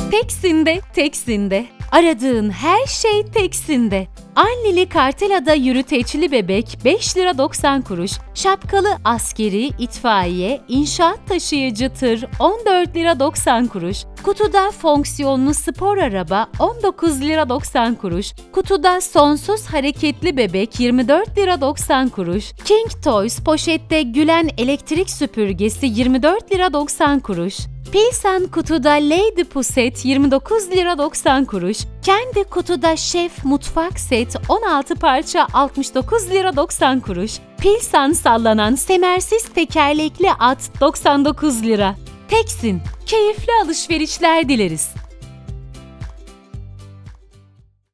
Teksin'de, Teksin'de. Aradığın her şey Teksin'de. Anneli Kartela'da yürüteçli bebek 5 lira 90 kuruş, şapkalı askeri, itfaiye, inşaat taşıyıcı tır 14 lira 90 kuruş, kutuda fonksiyonlu spor araba 19 lira 90 kuruş, kutuda sonsuz hareketli bebek 24 lira 90 kuruş, King Toys poşette gülen elektrik süpürgesi 24 lira 90 kuruş, Pilsen kutuda Lady Puset 29 lira 90 kuruş, kendi kutuda Şef mutfak set 16 parça 69 lira 90 kuruş, Pilsen sallanan semersiz tekerlekli at 99 lira. Teksin, keyifli alışverişler dileriz.